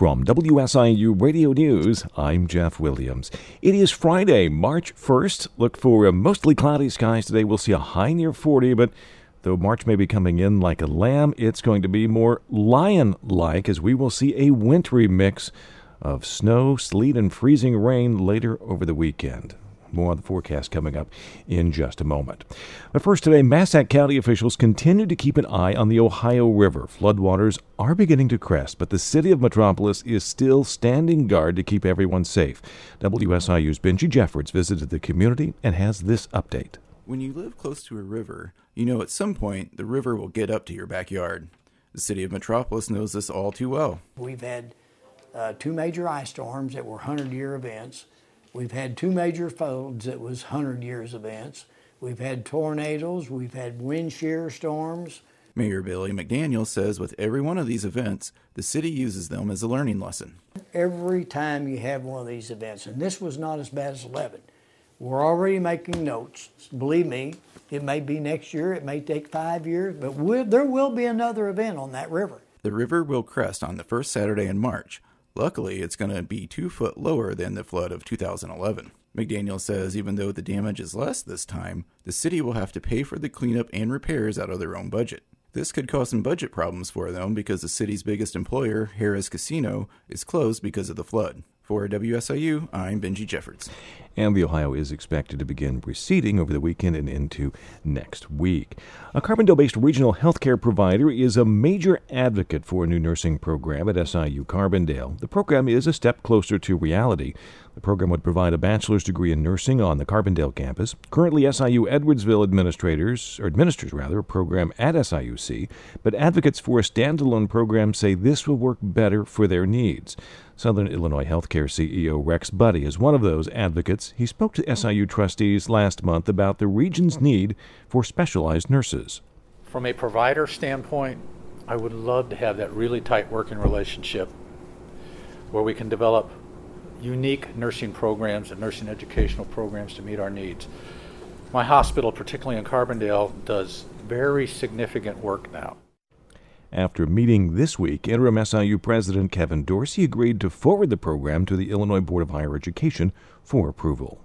From WSIU Radio News, I'm Jeff Williams. It is Friday, March 1st. Look for mostly cloudy skies today. We'll see a high near 40, but though March may be coming in like a lamb, it's going to be more lion-like as we will see a wintry mix of snow, sleet, and freezing rain later over the weekend. More on the forecast coming up in just a moment. But first today, Massac County officials continue to keep an eye on the Ohio River. Floodwaters are beginning to crest, but the city of Metropolis is still standing guard to keep everyone safe. WSIU's Benji Jeffords visited the community and has this update. When you live close to a river, you know at some point the river will get up to your backyard. The city of Metropolis knows this all too well. We've had two major ice storms that were 100-year events. We've had two major floods that was 100 years events. We've had tornadoes. We've had wind shear storms. Mayor Billy McDaniel says with every one of these events, the city uses them as a learning lesson. Every time you have one of these events, and this was not as bad as 11, we're already making notes. Believe me, it may be next year, it may take 5 years, but there will be another event on that river. The river will crest on the first Saturday in March. Luckily, it's going to be 2 foot lower than the flood of 2011. McDaniel says even though the damage is less this time, the city will have to pay for the cleanup and repairs out of their own budget. This could cause some budget problems for them because the city's biggest employer, Harrah's Casino, is closed because of the flood. For WSIU, I'm Benji Jeffords. And the Ohio is expected to begin receding over the weekend and into next week. A Carbondale-based regional healthcare provider is a major advocate for a new nursing program at SIU Carbondale. The program is a step closer to reality. The program would provide a bachelor's degree in nursing on the Carbondale campus. Currently, SIU Edwardsville administers a program at SIUC, but advocates for a standalone program say this will work better for their needs. Southern Illinois Healthcare CEO Rex Budde is one of those advocates. He spoke to SIU trustees last month about the region's need for specialized nurses. From a provider standpoint, I would love to have that really tight working relationship where we can develop unique nursing programs and nursing educational programs to meet our needs. My hospital, particularly in Carbondale, does very significant work now. After meeting this week, interim SIU President Kevin Dorsey agreed to forward the program to the Illinois Board of Higher Education for approval.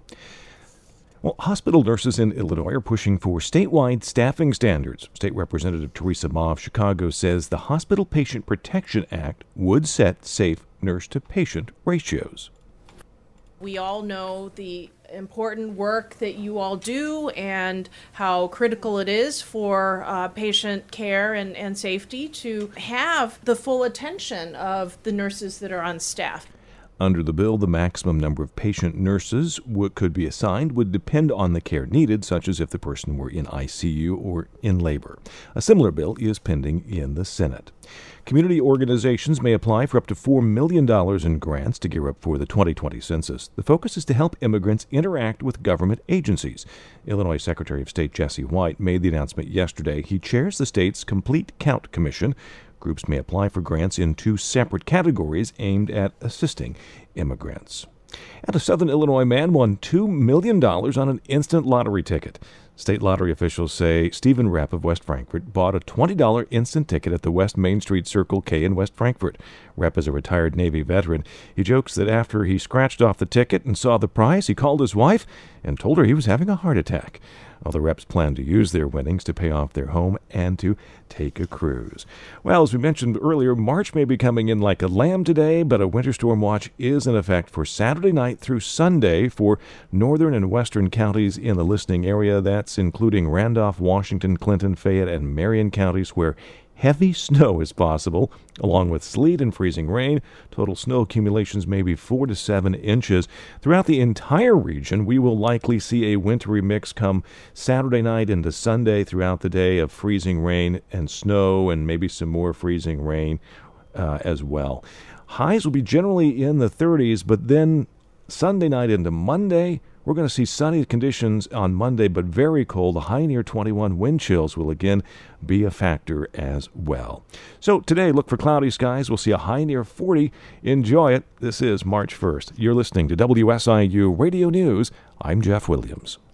Well, hospital nurses in Illinois are pushing for statewide staffing standards. State Representative Teresa Ma of Chicago says the Hospital Patient Protection Act would set safe nurse-to-patient ratios. We all know the important work that you all do and how critical it is for patient care and safety to have the full attention of the nurses that are on staff. Under the bill, the maximum number of patient nurses could be assigned would depend on the care needed, such as if the person were in ICU or in labor. A similar bill is pending in the Senate. Community organizations may apply for up to $4 million in grants to gear up for the 2020 census. The focus is to help immigrants interact with government agencies. Illinois Secretary of State Jesse White made the announcement yesterday. He chairs the state's Complete Count Commission. Groups may apply for grants in 2 separate categories aimed at assisting immigrants. And a Southern Illinois man won $2 million on an instant lottery ticket. State lottery officials say Stephen Repp of West Frankfort bought a $20 instant ticket at the West Main Street Circle K in West Frankfort. Repp is a retired Navy veteran. He jokes that after he scratched off the ticket and saw the prize, he called his wife and told her he was having a heart attack. All the Repps plan to use their winnings to pay off their home and to take a cruise. Well, as we mentioned earlier, March may be coming in like a lamb today, but a winter storm watch is in effect for Saturday night through Sunday for northern and western counties in the listening area. That's including Randolph, Washington, Clinton, Fayette, and Marion counties where heavy snow is possible, along with sleet and freezing rain. Total snow accumulations may be 4 to 7 inches. Throughout the entire region, we will likely see a wintry mix come Saturday night into Sunday throughout the day of freezing rain and snow and maybe some more freezing rain as well. Highs will be generally in the 30s, but then Sunday night into Monday, we're going to see sunny conditions on Monday, but very cold. A high near 21. Wind chills will again be a factor as well. So today, look for cloudy skies. We'll see a high near 40. Enjoy it. This is March 1st. You're listening to WSIU Radio News. I'm Jeff Williams.